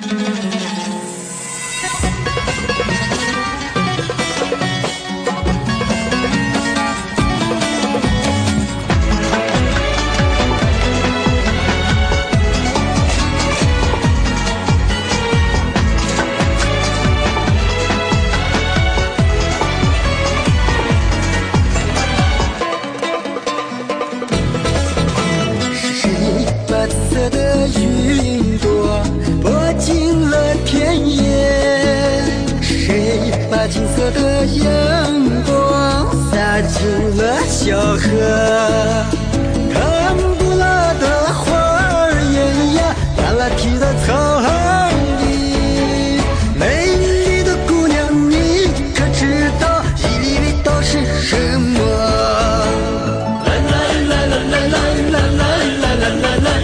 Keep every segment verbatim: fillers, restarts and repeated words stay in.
云朵拨进了田野，谁把金色的阳光洒进了小河？看不落的花儿艳呀，烂了蹄的草里，美丽的姑娘，你可知道伊犁味道是什么？啦啦啦啦啦啦啦啦啦啦啦。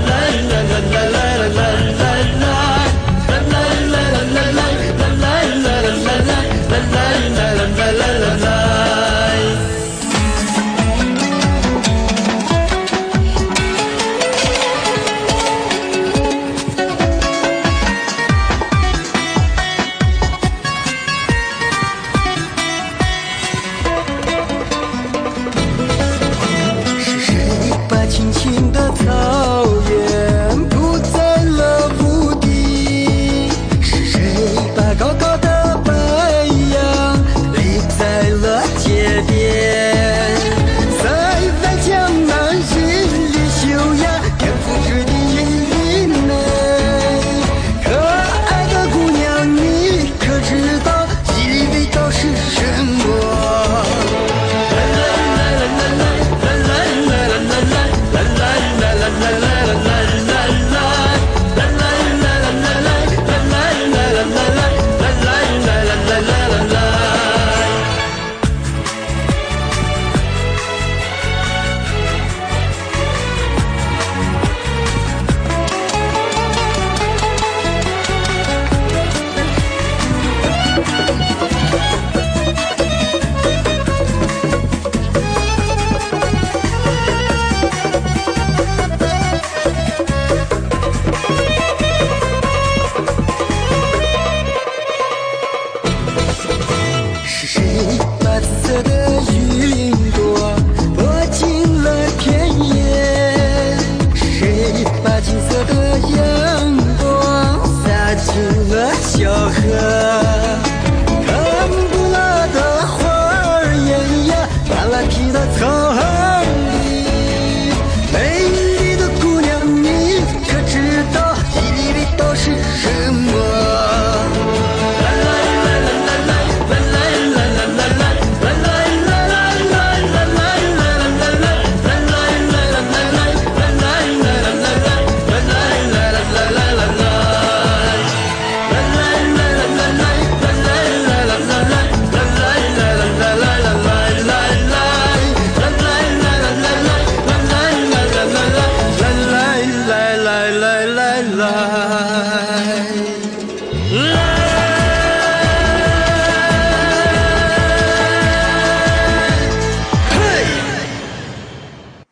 青青的草原铺在了谷底，是谁把高高的白杨立在了街边？在外江南日里秀雅，天府之地一美。可爱的姑娘，你可知道伊犁味道是什么？是谁把紫色的云朵拨进了田野？谁把金色的阳光洒进了小河？